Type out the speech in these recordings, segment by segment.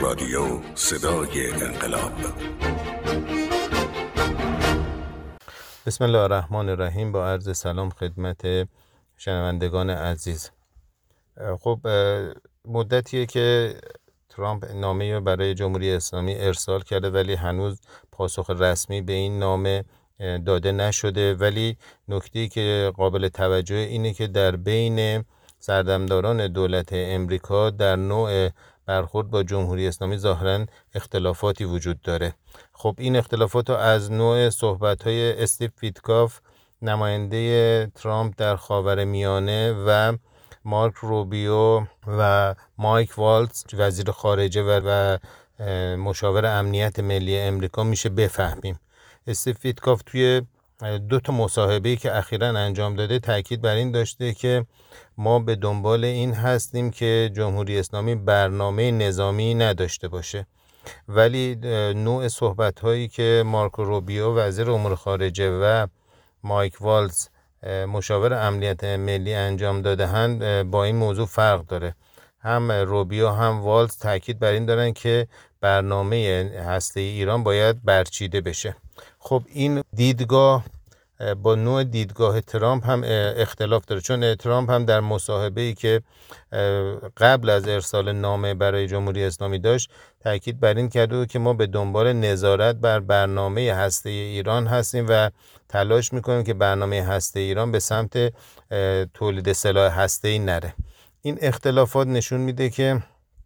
رادیو صدای انقلاب. بسم الله الرحمن الرحیم. با عرض سلام خدمت شنوندگان عزیز. خب مدتیه که ترامپ نامه برای جمهوری اسلامی ارسال کرده ولی هنوز پاسخ رسمی به این نامه داده نشده. ولی نکته‌ای که قابل توجه اینه که در بین سردمداران دولت امریکا در نوع برخورد با جمهوری اسلامی ظاهراً اختلافاتی وجود داره. خب این اختلافات از نوع صحبت‌های استیو ویتکاف نماینده ترامپ در خاورمیانه و مارک روبیو و مایک والتز وزیر خارجه و مشاور امنیت ملی امریکا میشه بفهمیم. استیو ویتکاف توی 2 مصاحبه‌ای که اخیراً انجام داده تاکید بر این داشته که ما به دنبال این هستیم که جمهوری اسلامی برنامه نظامی نداشته باشه. ولی نوع صحبت‌هایی که مارکو روبیو وزیر امور خارجه و مایک والتز مشاور امنیت ملی انجام داده‌اند با این موضوع فرق داره. هم روبیو هم والتز تاکید بر این دارن که برنامه هسته‌ای ایران باید برچیده بشه. خب این دیدگاه با نوع دیدگاه ترامپ هم اختلاف داره، چون ترامپ هم در مصاحبه‌ای که قبل از ارسال نامه برای جمهوری اسلامی داشت تاکید بر این کرده که ما به دنبال نظارت بر برنامه هسته‌ای ایران هستیم و تلاش میکنیم که برنامه هسته‌ای ایران به سمت تولید سلاح هسته‌ای نره. این اختلافات نشون میده که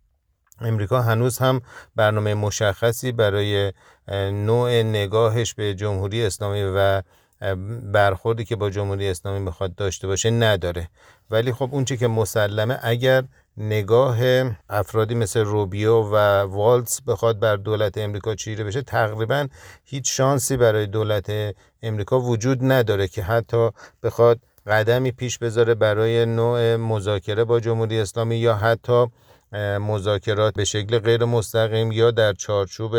امریکا هنوز هم برنامه مشخصی برای نوع نگاهش به جمهوری اسلامی و برخوردی که با جمهوری اسلامی میخواد داشته باشه نداره. ولی خب اون چی که مسلمه، اگر نگاه افرادی مثل روبیو و والتز بخواد بر دولت امریکا چیره بشه، تقریبا هیچ شانسی برای دولت امریکا وجود نداره که حتی بخواد قدمی پیش بذاره برای نوع مذاکره با جمهوری اسلامی یا حتی مذاکرات به شکل غیر مستقیم یا در چارچوب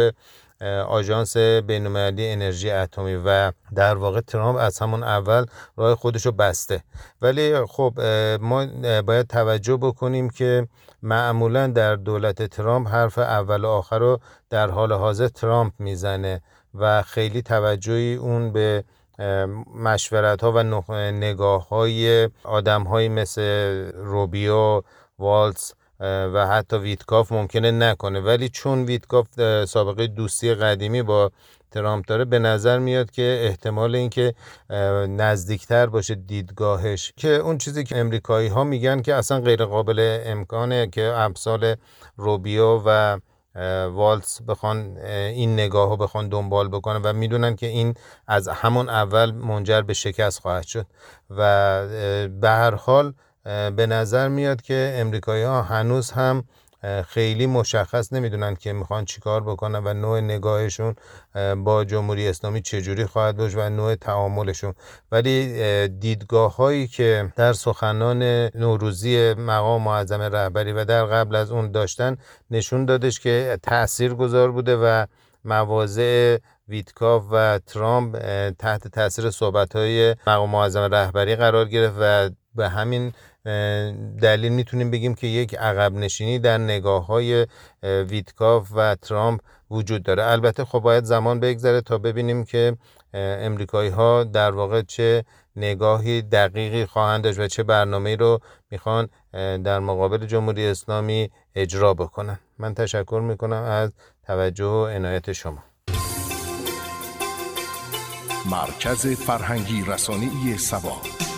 آژانس بین‌المللی انرژی اتمی. و در واقع ترامپ از همون اول راه خودشو بسته. ولی خب ما باید توجه بکنیم که معمولا در دولت ترامپ حرف اول و آخر رو در حال حاضر ترامپ میزنه و خیلی توجهی اون به مشورت‌ها و نگاه‌های آدم‌هایی مثل روبیو، والتز و حتی ویتکاف ممکنه نکنه. ولی چون ویتکاف سابقه دوستی قدیمی با ترامپ داره، به نظر میاد که احتمال اینکه نزدیکتر باشه دیدگاهش، که اون چیزی که امریکایی ها میگن که اصلا غیر قابل امکانه که امثال روبیو و والتز بخوان این نگاهو بخوان دنبال بکنن و میدونن که این از همون اول منجر به شکست خواهد شد. و به هر حال به نظر میاد که امریکایی ها هنوز هم خیلی مشخص نمیدونن که میخوان چیکار بکنن و نوع نگاهشون با جمهوری اسلامی چجوری خواهد بود و نوع تعاملشون. ولی دیدگاه هایی که در سخنان نوروزی مقام معظم رهبری و در قبل از اون داشتن نشون دادش که تاثیرگذار بوده و مواضع ویتکاف و ترامپ تحت تاثیر صحبت‌های مقام معظم رهبری قرار گرفت و به همین دلیل میتونیم بگیم که یک عقب نشینی در نگاه‌های ویتکاف و ترامپ وجود داره. البته خب باید زمان بگذره تا ببینیم که امریکایی‌ها در واقع چه نگاهی دقیقی خواهند داشت و چه برنامه‌ای رو میخوان در مقابل جمهوری اسلامی اجرا بکنن. من تشکر میکنم از توجه و عنایت شما. مرکز فرهنگی رسانه‌ای سبا.